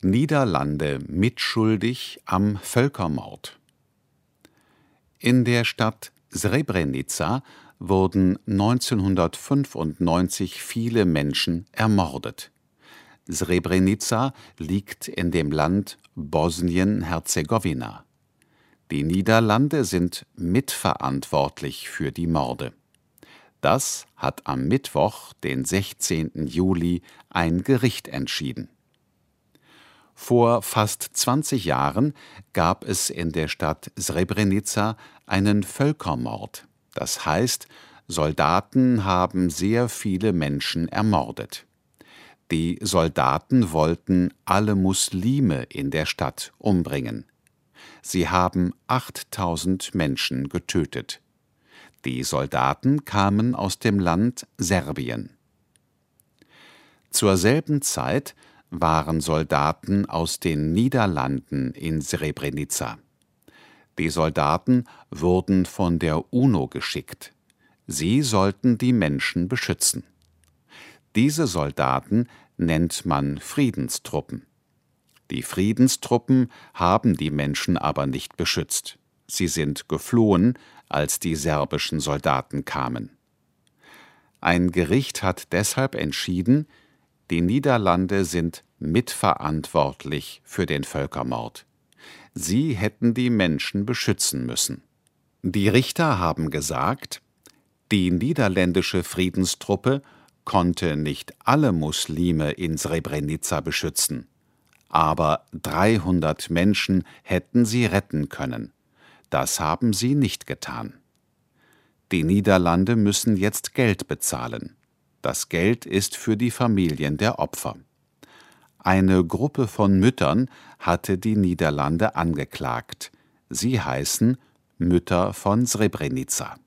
Niederlande mitschuldig am Völkermord. In der Stadt Srebrenica wurden 1995 viele Menschen ermordet. Srebrenica liegt in dem Land Bosnien-Herzegowina. Die Niederlande sind mitverantwortlich für die Morde. Das hat am Mittwoch, den 16. Juli, ein Gericht entschieden. Vor fast 20 Jahren gab es in der Stadt Srebrenica einen Völkermord. Das heißt, Soldaten haben sehr viele Menschen ermordet. Die Soldaten wollten alle Muslime in der Stadt umbringen. Sie haben 8000 Menschen getötet. Die Soldaten kamen aus dem Land Serbien. Zur selben Zeit waren Soldaten aus den Niederlanden in Srebrenica. Die Soldaten wurden von der UNO geschickt. Sie sollten die Menschen beschützen. Diese Soldaten nennt man Friedenstruppen. Die Friedenstruppen haben die Menschen aber nicht beschützt. Sie sind geflohen, als die serbischen Soldaten kamen. Ein Gericht hat deshalb entschieden, die Niederlande sind mitverantwortlich für den Völkermord. Sie hätten die Menschen beschützen müssen. Die Richter haben gesagt, die niederländische Friedenstruppe konnte nicht alle Muslime in Srebrenica beschützen, aber 300 Menschen hätten sie retten können. Das haben sie nicht getan. Die Niederlande müssen jetzt Geld bezahlen. Das Geld ist für die Familien der Opfer. Eine Gruppe von Müttern hatte die Niederlande angeklagt. Sie heißen Mütter von Srebrenica.